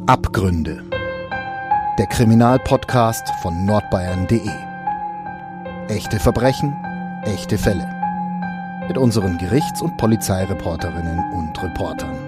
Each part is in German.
Abgründe. Der Kriminalpodcast von nordbayern.de. Echte Verbrechen, echte Fälle. Mit unseren Gerichts- und Polizeireporterinnen und Reportern.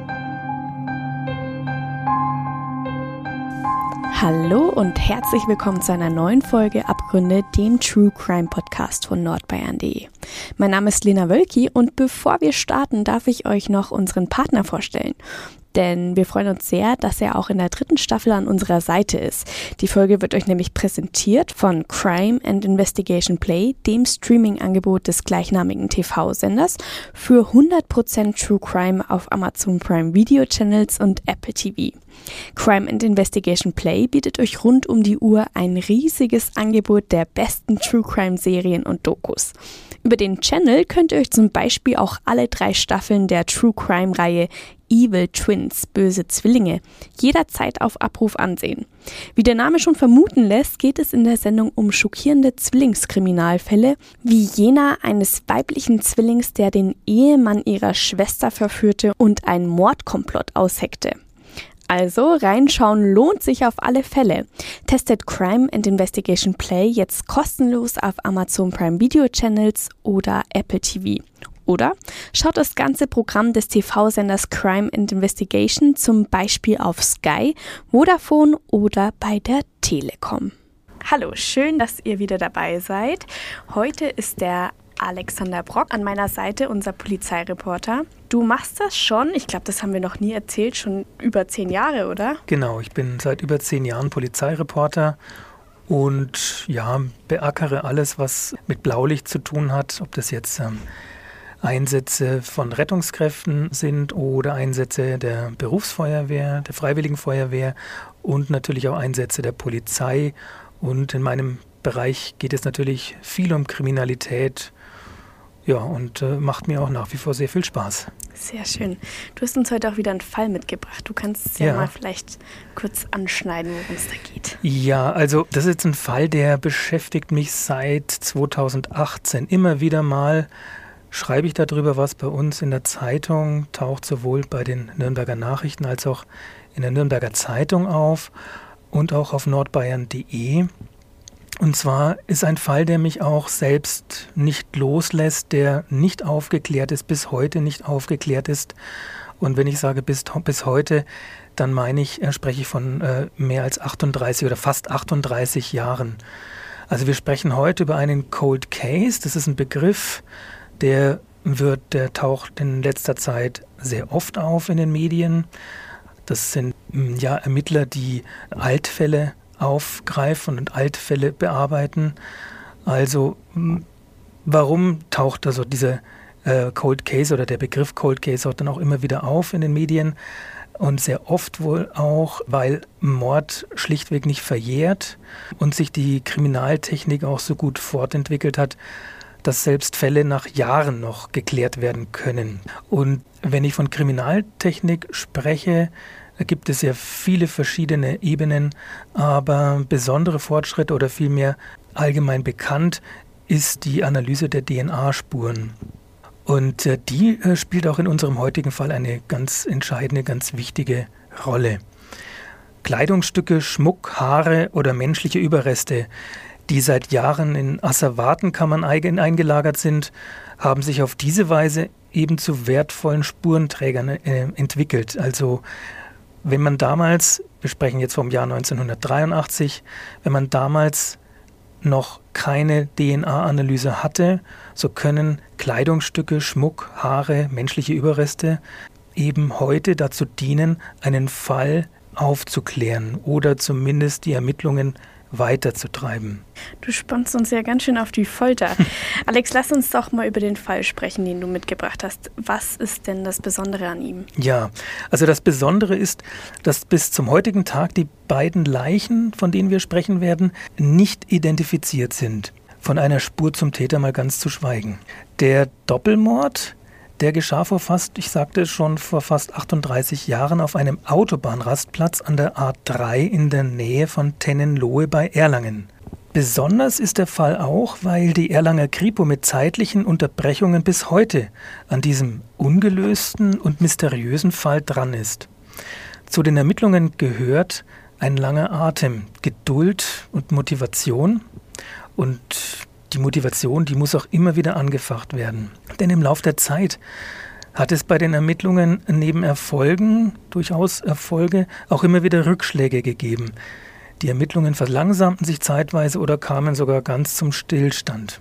Hallo und herzlich willkommen zu einer neuen Folge Abgründe, dem True Crime Podcast von nordbayern.de. Mein Name ist Lena Wölki und bevor wir starten, darf ich euch noch unseren Partner vorstellen. Denn wir freuen uns sehr, dass er auch in der 3. Staffel an unserer Seite ist. Die Folge wird euch nämlich präsentiert von Crime and Investigation Play, dem Streaming-Angebot des gleichnamigen TV-Senders für 100% True Crime auf Amazon Prime Video Channels und Apple TV. Crime and Investigation Play bietet euch rund um die Uhr ein riesiges Angebot der besten True Crime Serien und Dokus. Über den Channel könnt ihr euch zum Beispiel auch alle 3 Staffeln der True Crime Reihe Evil Twins, böse Zwillinge, jederzeit auf Abruf ansehen. Wie der Name schon vermuten lässt, geht es in der Sendung um schockierende Zwillingskriminalfälle, wie jener eines weiblichen Zwillings, der den Ehemann ihrer Schwester verführte und ein Mordkomplott ausheckte. Also, reinschauen lohnt sich auf alle Fälle. Testet Crime and Investigation Play jetzt kostenlos auf Amazon Prime Video Channels oder Apple TV. Oder schaut das ganze Programm des TV-Senders Crime and Investigation zum Beispiel auf Sky, Vodafone oder bei der Telekom. Hallo, schön, dass ihr wieder dabei seid. Heute ist der Alexander Brock an meiner Seite, unser Polizeireporter. Du machst das schon, ich glaube, das haben wir noch nie erzählt, schon über 10 Jahre, oder? Genau, ich bin seit über 10 Jahren Polizeireporter und beackere alles, was mit Blaulicht zu tun hat, ob das jetzt Einsätze von Rettungskräften sind oder Einsätze der Berufsfeuerwehr, der Freiwilligen Feuerwehr und natürlich auch Einsätze der Polizei. Und in meinem Bereich geht es natürlich viel um Kriminalität. Ja, und macht mir auch nach wie vor sehr viel Spaß. Sehr schön. Du hast uns heute auch wieder einen Fall mitgebracht. Du kannst es ja mal vielleicht kurz anschneiden, worum es da geht. Ja, also das ist jetzt ein Fall, der beschäftigt mich seit 2018. Immer wieder mal schreibe ich darüber was bei uns in der Zeitung, taucht sowohl bei den Nürnberger Nachrichten als auch in der Nürnberger Zeitung auf und auch auf nordbayern.de. Und zwar ist ein Fall, der mich auch selbst nicht loslässt, der nicht aufgeklärt ist, bis heute nicht aufgeklärt ist. Und wenn ich sage bis heute, dann spreche ich von mehr als 38 oder fast 38 Jahren. Also wir sprechen heute über einen Cold Case. Das ist ein Begriff, der taucht in letzter Zeit sehr oft auf in den Medien. Das sind Ermittler, die Altfälle aufgreifen und Altfälle bearbeiten. Also warum taucht also dieser Cold Case oder der Begriff Cold Case auch dann auch immer wieder auf in den Medien? Und sehr oft wohl auch, weil Mord schlichtweg nicht verjährt und sich die Kriminaltechnik auch so gut fortentwickelt hat, dass selbst Fälle nach Jahren noch geklärt werden können. Und wenn ich von Kriminaltechnik spreche, da gibt es ja viele verschiedene Ebenen, aber besondere Fortschritte oder vielmehr allgemein bekannt ist die Analyse der DNA-Spuren. Und die spielt auch in unserem heutigen Fall eine ganz entscheidende, ganz wichtige Rolle. Kleidungsstücke, Schmuck, Haare oder menschliche Überreste, die seit Jahren in Asservatenkammern eingelagert sind, haben sich auf diese Weise eben zu wertvollen Spurenträgern entwickelt. Also wenn man damals, wir sprechen jetzt vom Jahr 1983, wenn man damals noch keine DNA-Analyse hatte, so können Kleidungsstücke, Schmuck, Haare, menschliche Überreste eben heute dazu dienen, einen Fall aufzuklären oder zumindest die Ermittlungen weiterzutreiben. Du spannst uns ja ganz schön auf die Folter. Alex, lass uns doch mal über den Fall sprechen, den du mitgebracht hast. Was ist denn das Besondere an ihm? Ja, also das Besondere ist, dass bis zum heutigen Tag die beiden Leichen, von denen wir sprechen werden, nicht identifiziert sind. Von einer Spur zum Täter mal ganz zu schweigen. Der Doppelmord, der geschah vor fast 38 Jahren auf einem Autobahnrastplatz an der A3 in der Nähe von Tennenlohe bei Erlangen. Besonders ist der Fall auch, weil die Erlanger Kripo mit zeitlichen Unterbrechungen bis heute an diesem ungelösten und mysteriösen Fall dran ist. Zu den Ermittlungen gehört ein langer Atem, Geduld und Motivation. Und die Motivation, die muss auch immer wieder angefacht werden. Denn im Lauf der Zeit hat es bei den Ermittlungen neben Erfolgen, durchaus Erfolge, auch immer wieder Rückschläge gegeben. Die Ermittlungen verlangsamten sich zeitweise oder kamen sogar ganz zum Stillstand.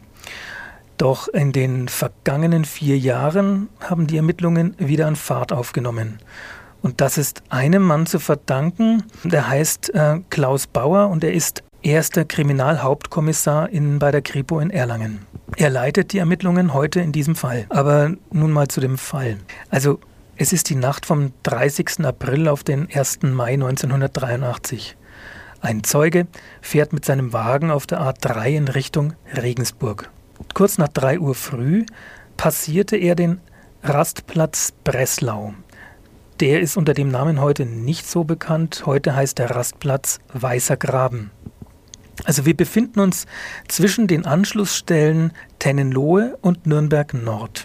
Doch in den vergangenen 4 Jahren haben die Ermittlungen wieder an Fahrt aufgenommen. Und das ist einem Mann zu verdanken, der heißt Klaus Bauer und er ist erster Kriminalhauptkommissar bei der Kripo in Erlangen. Er leitet die Ermittlungen heute in diesem Fall. Aber nun mal zu dem Fall. Also es ist die Nacht vom 30. April auf den 1. Mai 1983. Ein Zeuge fährt mit seinem Wagen auf der A3 in Richtung Regensburg. Kurz nach 3 Uhr früh passierte er den Rastplatz Breslau. Der ist unter dem Namen heute nicht so bekannt. Heute heißt der Rastplatz Weißer Graben. Also wir befinden uns zwischen den Anschlussstellen Tennenlohe und Nürnberg Nord.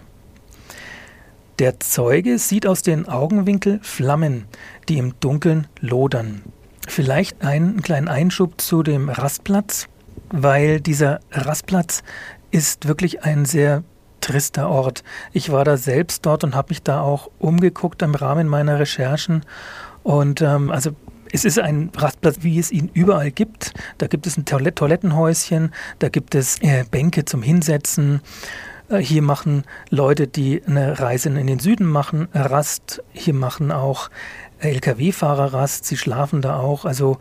Der Zeuge sieht aus den Augenwinkeln Flammen, die im Dunkeln lodern. Vielleicht einen kleinen Einschub zu dem Rastplatz, weil dieser Rastplatz ist wirklich ein sehr trister Ort. Ich war da selbst dort und habe mich da auch umgeguckt im Rahmen meiner Recherchen. Und also es ist ein Rastplatz, wie es ihn überall gibt. Da gibt es ein Toilettenhäuschen, da gibt es Bänke zum Hinsetzen. Hier machen Leute, die eine Reise in den Süden machen, Rast. Hier machen auch Lkw-Fahrer Rast. Sie schlafen da auch. Also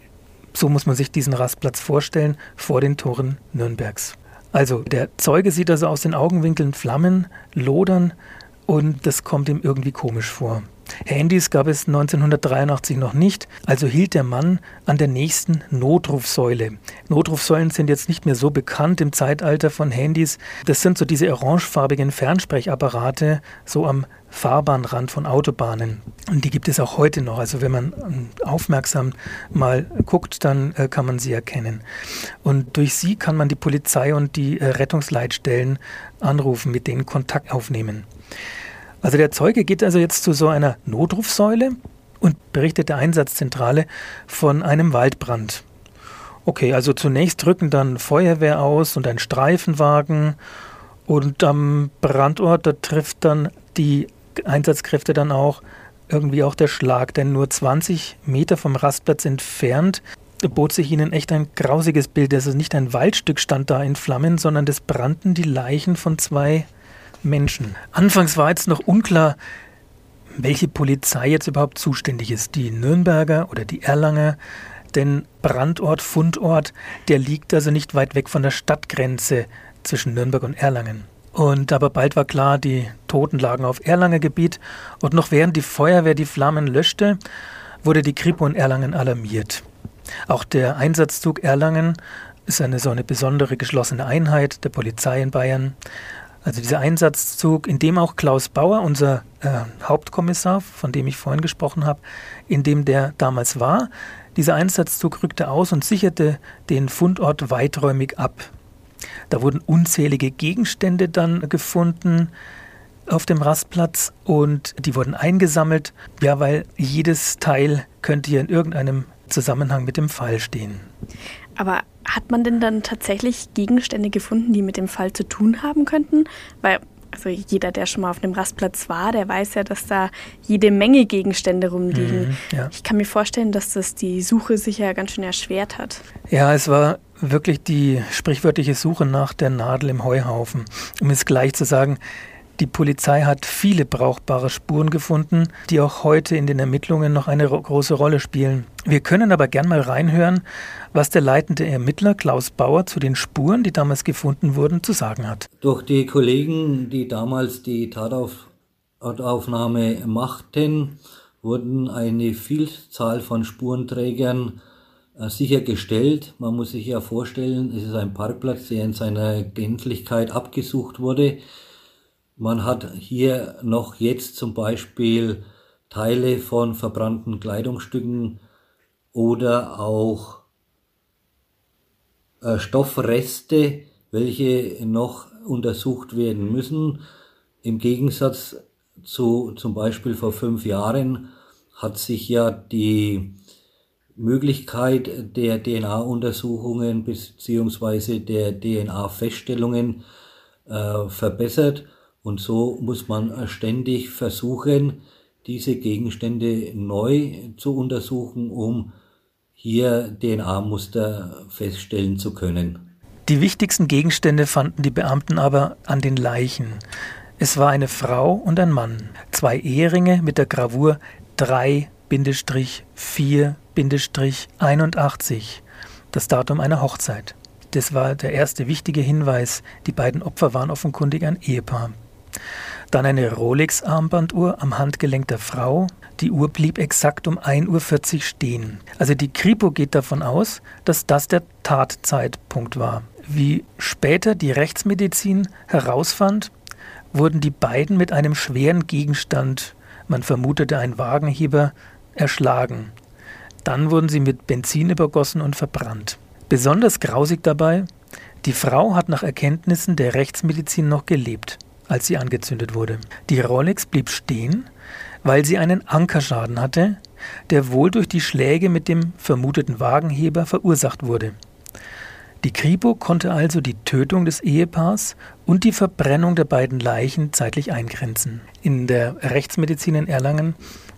so muss man sich diesen Rastplatz vorstellen vor den Toren Nürnbergs. Also der Zeuge sieht also aus den Augenwinkeln Flammen, lodern und das kommt ihm irgendwie komisch vor. Handys gab es 1983 noch nicht, also hielt der Mann an der nächsten Notrufsäule. Notrufsäulen sind jetzt nicht mehr so bekannt im Zeitalter von Handys. Das sind so diese orangefarbigen Fernsprechapparate, so am Fahrbahnrand von Autobahnen. Und die gibt es auch heute noch. Also wenn man aufmerksam mal guckt, dann kann man sie erkennen. Und durch sie kann man die Polizei und die Rettungsleitstellen anrufen, mit denen Kontakt aufnehmen. Also der Zeuge geht also jetzt zu so einer Notrufsäule und berichtet der Einsatzzentrale von einem Waldbrand. Okay, also zunächst rücken dann Feuerwehr aus und ein Streifenwagen und am Brandort, da trifft dann die Einsatzkräfte dann auch irgendwie auch der Schlag, denn nur 20 Meter vom Rastplatz entfernt bot sich ihnen echt ein grausiges Bild. Also nicht ein Waldstück stand da in Flammen, sondern es brannten die Leichen von 2 Menschen. Anfangs war jetzt noch unklar, welche Polizei jetzt überhaupt zuständig ist. Die Nürnberger oder die Erlanger. Denn Brandort, Fundort, der liegt also nicht weit weg von der Stadtgrenze zwischen Nürnberg und Erlangen. Und aber bald war klar, die Toten lagen auf Erlanger Gebiet. Und noch während die Feuerwehr die Flammen löschte, wurde die Kripo in Erlangen alarmiert. Auch der Einsatzzug Erlangen ist so eine besondere geschlossene Einheit der Polizei in Bayern. Also dieser Einsatzzug, in dem auch Klaus Bauer, unser Hauptkommissar, von dem ich vorhin gesprochen habe, in dem der damals war, dieser Einsatzzug rückte aus und sicherte den Fundort weiträumig ab. Da wurden unzählige Gegenstände dann gefunden auf dem Rastplatz und die wurden eingesammelt, ja, weil jedes Teil könnte hier in irgendeinem Zusammenhang mit dem Fall stehen. Aber hat man denn dann tatsächlich Gegenstände gefunden, die mit dem Fall zu tun haben könnten? Weil also jeder, der schon mal auf einem Rastplatz war, der weiß ja, dass da jede Menge Gegenstände rumliegen. Ja. Ich kann mir vorstellen, dass das die Suche sicher ganz schön erschwert hat. Ja, es war wirklich die sprichwörtliche Suche nach der Nadel im Heuhaufen. Um es gleich zu sagen, die Polizei hat viele brauchbare Spuren gefunden, die auch heute in den Ermittlungen noch eine große Rolle spielen. Wir können aber gern mal reinhören, was der leitende Ermittler Klaus Bauer zu den Spuren, die damals gefunden wurden, zu sagen hat. Durch die Kollegen, die damals die Tataufnahme machten, wurden eine Vielzahl von Spurenträgern sichergestellt. Man muss sich ja vorstellen, es ist ein Parkplatz, der in seiner Gänzlichkeit abgesucht wurde. Man hat hier noch jetzt zum Beispiel Teile von verbrannten Kleidungsstücken oder auch Stoffreste, welche noch untersucht werden müssen. Im Gegensatz zu zum Beispiel vor 5 Jahren hat sich ja die Möglichkeit der DNA-Untersuchungen bzw. der DNA-Feststellungen verbessert. Und so muss man ständig versuchen, diese Gegenstände neu zu untersuchen, um hier DNA-Muster feststellen zu können. Die wichtigsten Gegenstände fanden die Beamten aber an den Leichen. Es war eine Frau und ein Mann. 2 Eheringe mit der Gravur 3-4-81, das Datum einer Hochzeit. Das war der erste wichtige Hinweis. Die beiden Opfer waren offenkundig ein Ehepaar. Dann eine Rolex-Armbanduhr am Handgelenk der Frau. Die Uhr blieb exakt um 1:40 Uhr stehen. Also die Kripo geht davon aus, dass das der Tatzeitpunkt war. Wie später die Rechtsmedizin herausfand, wurden die beiden mit einem schweren Gegenstand, man vermutete einen Wagenheber, erschlagen. Dann wurden sie mit Benzin übergossen und verbrannt. Besonders grausig dabei, die Frau hat nach Erkenntnissen der Rechtsmedizin noch gelebt, als sie angezündet wurde. Die Rolex blieb stehen, weil sie einen Ankerschaden hatte, der wohl durch die Schläge mit dem vermuteten Wagenheber verursacht wurde. Die Kripo konnte also die Tötung des Ehepaars und die Verbrennung der beiden Leichen zeitlich eingrenzen. In der Rechtsmedizin in Erlangen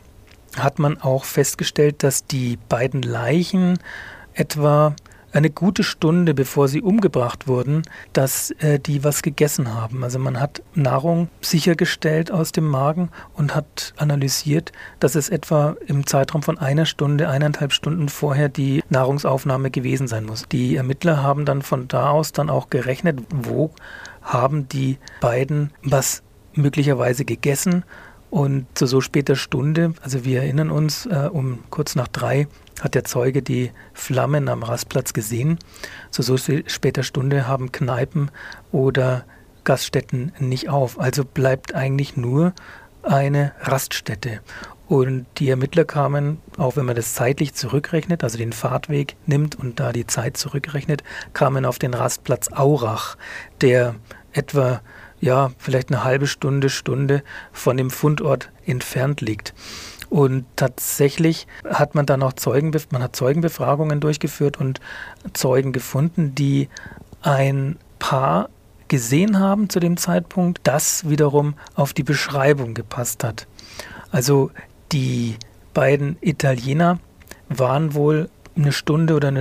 hat man auch festgestellt, dass die beiden Leichen etwa eine gute Stunde, bevor sie umgebracht wurden, dass die was gegessen haben. Also man hat Nahrung sichergestellt aus dem Magen und hat analysiert, dass es etwa im Zeitraum von 1 Stunde, 1,5 Stunden vorher die Nahrungsaufnahme gewesen sein muss. Die Ermittler haben dann von da aus dann auch gerechnet, wo haben die beiden was möglicherweise gegessen. Und zu so später Stunde, also wir erinnern uns, um kurz nach 3 hat der Zeuge die Flammen am Rastplatz gesehen. Zu so später Stunde haben Kneipen oder Gaststätten nicht auf. Also bleibt eigentlich nur eine Raststätte. Und die Ermittler kamen, auch wenn man das zeitlich zurückrechnet, also den Fahrtweg nimmt und da die Zeit zurückrechnet, kamen auf den Rastplatz Aurach, der etwa vielleicht eine halbe Stunde von dem Fundort entfernt liegt. Und tatsächlich hat man dann auch Zeugenbefragungen durchgeführt und Zeugen gefunden, die ein Paar gesehen haben zu dem Zeitpunkt, das wiederum auf die Beschreibung gepasst hat. Also die beiden Italiener waren wohl eine Stunde oder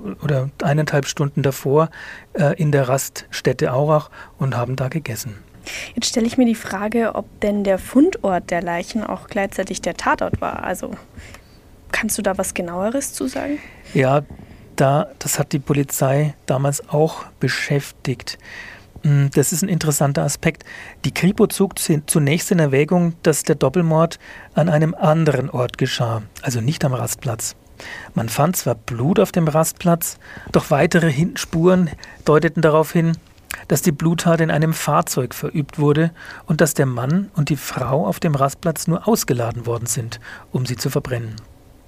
1,5 Stunden davor in der Raststätte Aurach und haben da gegessen. Jetzt stelle ich mir die Frage, ob denn der Fundort der Leichen auch gleichzeitig der Tatort war. Also kannst du da was Genaueres zu sagen? Ja, das hat die Polizei damals auch beschäftigt. Das ist ein interessanter Aspekt. Die Kripo zog zunächst in Erwägung, dass der Doppelmord an einem anderen Ort geschah, also nicht am Rastplatz. Man fand zwar Blut auf dem Rastplatz, doch weitere Spuren deuteten darauf hin, dass die Bluttat in einem Fahrzeug verübt wurde und dass der Mann und die Frau auf dem Rastplatz nur ausgeladen worden sind, um sie zu verbrennen.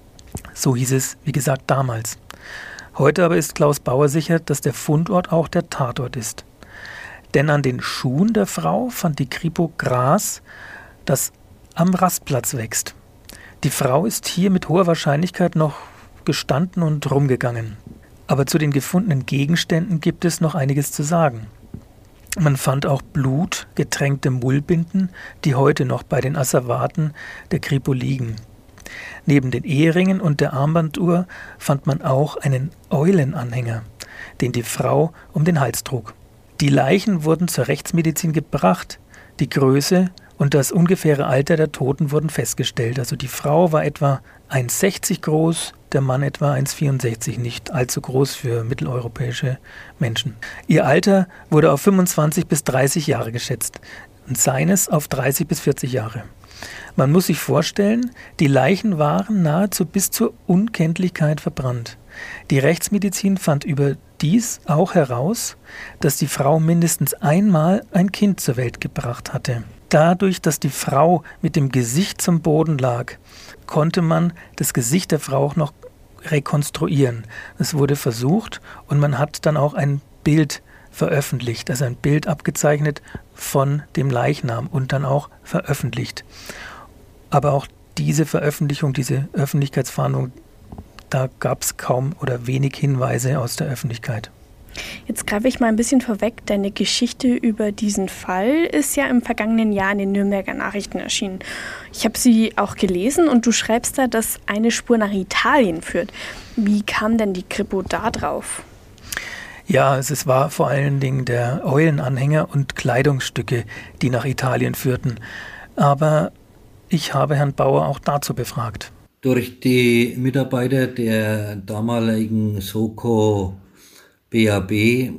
So hieß es, wie gesagt, damals. Heute aber ist Klaus Bauer sicher, dass der Fundort auch der Tatort ist. Denn an den Schuhen der Frau fand die Kripo Gras, das am Rastplatz wächst. Die Frau ist hier mit hoher Wahrscheinlichkeit noch gestanden und rumgegangen. Aber zu den gefundenen Gegenständen gibt es noch einiges zu sagen. Man fand auch Blut, getränkte Mullbinden, die heute noch bei den Asservaten der Kripo liegen. Neben den Eheringen und der Armbanduhr fand man auch einen Eulenanhänger, den die Frau um den Hals trug. Die Leichen wurden zur Rechtsmedizin gebracht. Die Größe und das ungefähre Alter der Toten wurden festgestellt. Also die Frau war etwa 1,60 groß, der Mann etwa 1,64, nicht allzu groß für mitteleuropäische Menschen. Ihr Alter wurde auf 25 bis 30 Jahre geschätzt und seines auf 30 bis 40 Jahre. Man muss sich vorstellen, die Leichen waren nahezu bis zur Unkenntlichkeit verbrannt. Die Rechtsmedizin fand überdies auch heraus, dass die Frau mindestens einmal ein Kind zur Welt gebracht hatte. Dadurch, dass die Frau mit dem Gesicht zum Boden lag, konnte man das Gesicht der Frau auch noch rekonstruieren. Es wurde versucht und man hat dann auch ein Bild veröffentlicht, also ein Bild abgezeichnet von dem Leichnam und dann auch veröffentlicht. Aber auch diese Veröffentlichung, diese Öffentlichkeitsfahndung, da gab es kaum oder wenig Hinweise aus der Öffentlichkeit. Jetzt greife ich mal ein bisschen vorweg. Deine Geschichte über diesen Fall ist ja im vergangenen Jahr in den Nürnberger Nachrichten erschienen. Ich habe sie auch gelesen und du schreibst da, dass eine Spur nach Italien führt. Wie kam denn die Kripo da drauf? Ja, es war vor allen Dingen der Eulenanhänger und Kleidungsstücke, die nach Italien führten. Aber ich habe Herrn Bauer auch dazu befragt. Durch die Mitarbeiter der damaligen Soko BAB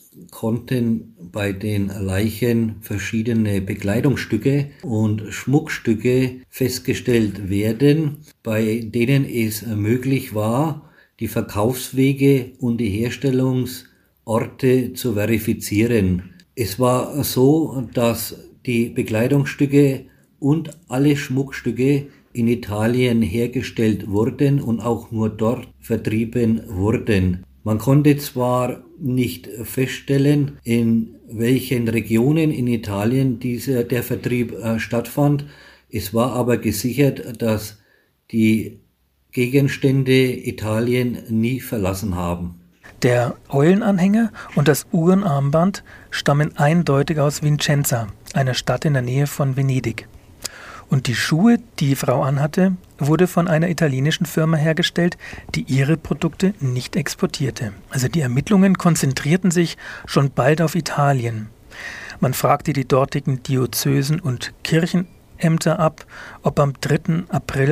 konnten bei den Leichen verschiedene Bekleidungsstücke und Schmuckstücke festgestellt werden, bei denen es möglich war, die Verkaufswege und die Herstellungsorte zu verifizieren. Es war so, dass die Bekleidungsstücke und alle Schmuckstücke in Italien hergestellt wurden und auch nur dort vertrieben wurden. Man konnte zwar nicht feststellen, in welchen Regionen in Italien der Vertrieb stattfand, es war aber gesichert, dass die Gegenstände Italien nie verlassen haben. Der Eulenanhänger und das Uhrenarmband stammen eindeutig aus Vicenza, einer Stadt in der Nähe von Venedig. Und die Schuhe, die die Frau anhatte, wurde von einer italienischen Firma hergestellt, die ihre Produkte nicht exportierte. Also die Ermittlungen konzentrierten sich schon bald auf Italien. Man fragte die dortigen Diözesen und Kirchenämter ab, ob am 3. April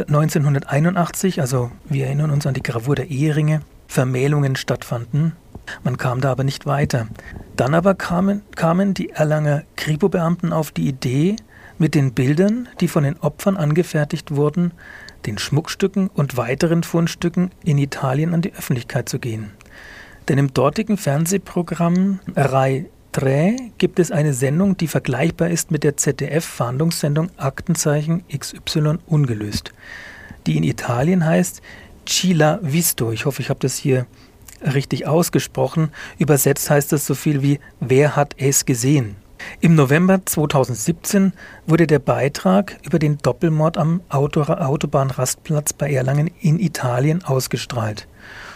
1981, also wir erinnern uns an die Gravur der Eheringe, Vermählungen stattfanden. Man kam da aber nicht weiter. Dann aber kamen die Erlanger Kripo-Beamten auf die Idee, mit den Bildern, die von den Opfern angefertigt wurden, den Schmuckstücken und weiteren Fundstücken in Italien an die Öffentlichkeit zu gehen. Denn im dortigen Fernsehprogramm Rai 3 gibt es eine Sendung, die vergleichbar ist mit der ZDF-Fahndungssendung Aktenzeichen XY ungelöst, die in Italien heißt Chi l'ha visto. Ich hoffe, ich habe das hier richtig ausgesprochen. Übersetzt heißt das so viel wie Wer hat es gesehen? Im November 2017 wurde der Beitrag über den Doppelmord am Autobahnrastplatz bei Erlangen in Italien ausgestrahlt.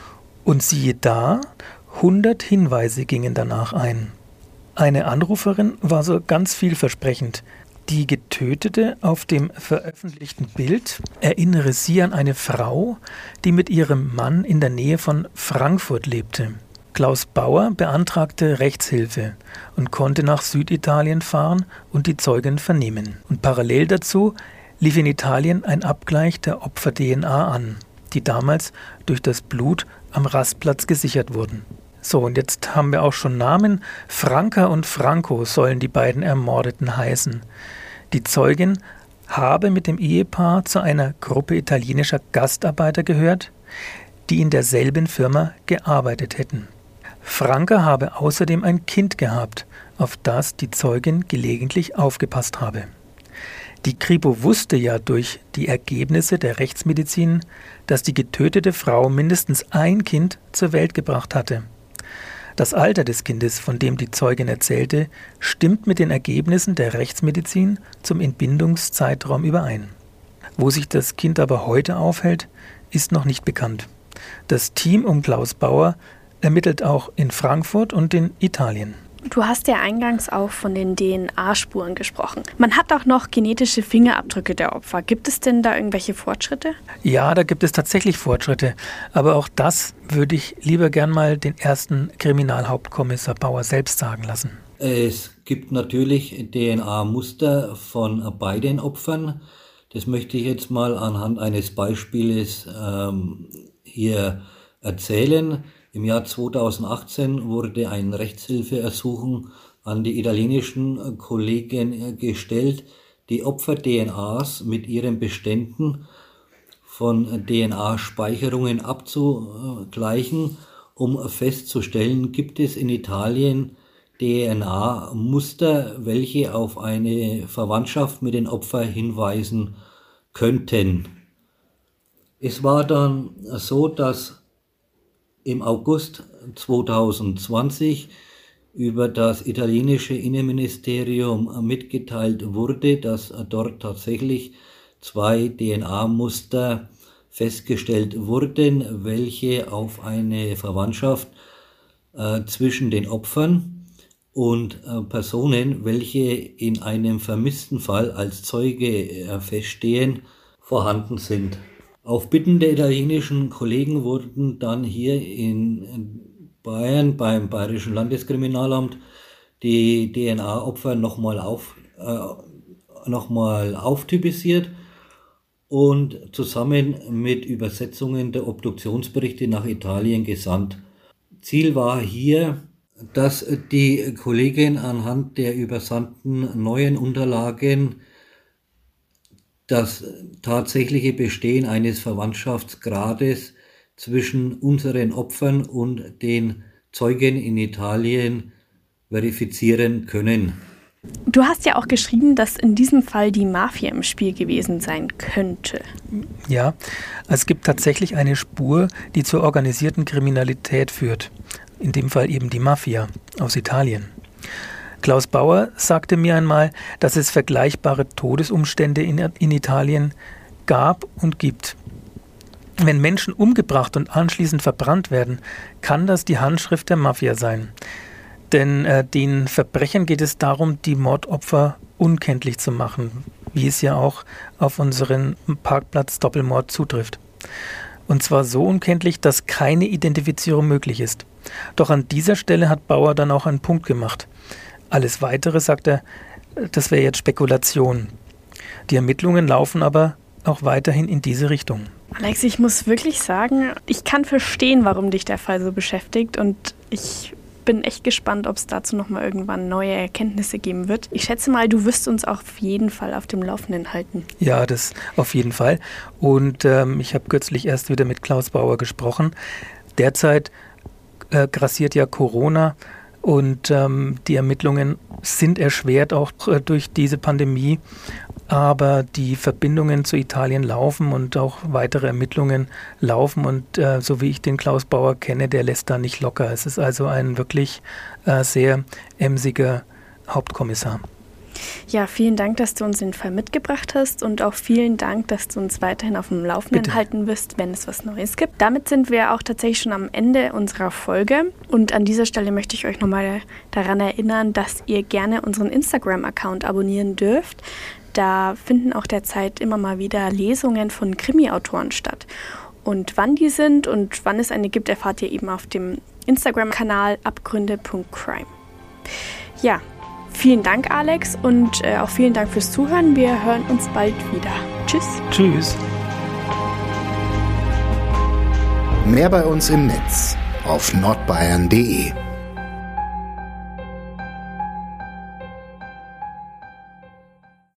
Und siehe da, 100 Hinweise gingen danach ein. Eine Anruferin war so ganz vielversprechend. Die Getötete auf dem veröffentlichten Bild erinnere sie an eine Frau, die mit ihrem Mann in der Nähe von Frankfurt lebte. Klaus Bauer beantragte Rechtshilfe und konnte nach Süditalien fahren und die Zeugin vernehmen. Und parallel dazu lief in Italien ein Abgleich der Opfer-DNA an, die damals durch das Blut am Rastplatz gesichert wurden. So, und jetzt haben wir auch schon Namen. Franca und Franco sollen die beiden Ermordeten heißen. Die Zeugin habe mit dem Ehepaar zu einer Gruppe italienischer Gastarbeiter gehört, die in derselben Firma gearbeitet hätten. Franca habe außerdem ein Kind gehabt, auf das die Zeugin gelegentlich aufgepasst habe. Die Kripo wusste ja durch die Ergebnisse der Rechtsmedizin, dass die getötete Frau mindestens ein Kind zur Welt gebracht hatte. Das Alter des Kindes, von dem die Zeugin erzählte, stimmt mit den Ergebnissen der Rechtsmedizin zum Entbindungszeitraum überein. Wo sich das Kind aber heute aufhält, ist noch nicht bekannt. Das Team um Klaus Bauer ermittelt auch in Frankfurt und in Italien. Du hast ja eingangs auch von den DNA-Spuren gesprochen. Man hat auch noch genetische Fingerabdrücke der Opfer. Gibt es denn da irgendwelche Fortschritte? Ja, da gibt es tatsächlich Fortschritte. Aber auch das würde ich lieber gern mal den ersten Kriminalhauptkommissar Bauer selbst sagen lassen. Es gibt natürlich DNA-Muster von beiden Opfern. Das möchte ich jetzt mal anhand eines Beispieles hier erzählen. Im Jahr 2018 wurde ein Rechtshilfeersuchen an die italienischen Kollegen gestellt, die Opfer-DNAs mit ihren Beständen von DNA-Speicherungen abzugleichen, um festzustellen, gibt es in Italien DNA-Muster, welche auf eine Verwandtschaft mit den Opfern hinweisen könnten. Es war dann so, dass im August 2020 über das italienische Innenministerium mitgeteilt wurde, dass dort tatsächlich 2 DNA-Muster festgestellt wurden, welche auf eine Verwandtschaft zwischen den Opfern und Personen, welche in einem vermissten Fall als Zeuge feststehen, vorhanden sind. Auf Bitten der italienischen Kollegen wurden dann hier in Bayern beim Bayerischen Landeskriminalamt die DNA-Opfer nochmal auftypisiert und zusammen mit Übersetzungen der Obduktionsberichte nach Italien gesandt. Ziel war hier, dass die Kollegin anhand der übersandten neuen Unterlagen das tatsächliche Bestehen eines Verwandtschaftsgrades zwischen unseren Opfern und den Zeugen in Italien verifizieren können. Du hast ja auch geschrieben, dass in diesem Fall die Mafia im Spiel gewesen sein könnte. Ja, es gibt tatsächlich eine Spur, die zur organisierten Kriminalität führt. In dem Fall eben die Mafia aus Italien. Klaus Bauer sagte mir einmal, dass es vergleichbare Todesumstände in Italien gab und gibt. Wenn Menschen umgebracht und anschließend verbrannt werden, kann das die Handschrift der Mafia sein. Denn den Verbrechern geht es darum, die Mordopfer unkenntlich zu machen, wie es ja auch auf unseren Parkplatz-Doppelmord zutrifft. Und zwar so unkenntlich, dass keine Identifizierung möglich ist. Doch an dieser Stelle hat Bauer dann auch einen Punkt gemacht. Alles Weitere, sagt er, das wäre jetzt Spekulation. Die Ermittlungen laufen aber auch weiterhin in diese Richtung. Alex, ich muss wirklich sagen, ich kann verstehen, warum dich der Fall so beschäftigt und ich bin echt gespannt, ob es dazu nochmal irgendwann neue Erkenntnisse geben wird. Ich schätze mal, du wirst uns auf jeden Fall auf dem Laufenden halten. Ja, das auf jeden Fall. Und ich habe kürzlich erst wieder mit Klaus Bauer gesprochen. Derzeit grassiert ja Corona und die Ermittlungen sind erschwert auch durch diese Pandemie. Aber die Verbindungen zu Italien laufen und auch weitere Ermittlungen laufen. Und so wie ich den Klaus Bauer kenne, der lässt da nicht locker. Es ist also ein wirklich sehr emsiger Hauptkommissar. Ja, vielen Dank, dass du uns den Fall mitgebracht hast und auch vielen Dank, dass du uns weiterhin auf dem Laufenden halten wirst, wenn es was Neues gibt. Damit sind wir auch tatsächlich schon am Ende unserer Folge und an dieser Stelle möchte ich euch nochmal daran erinnern, dass ihr gerne unseren Instagram-Account abonnieren dürft. Da finden auch derzeit immer mal wieder Lesungen von Krimi-Autoren statt. Und wann die sind und wann es eine gibt, erfahrt ihr eben auf dem Instagram-Kanal abgründe.crime. Ja, vielen Dank, Alex, und auch vielen Dank fürs Zuhören. Wir hören uns bald wieder. Tschüss. Tschüss. Mehr bei uns im Netz auf nordbayern.de.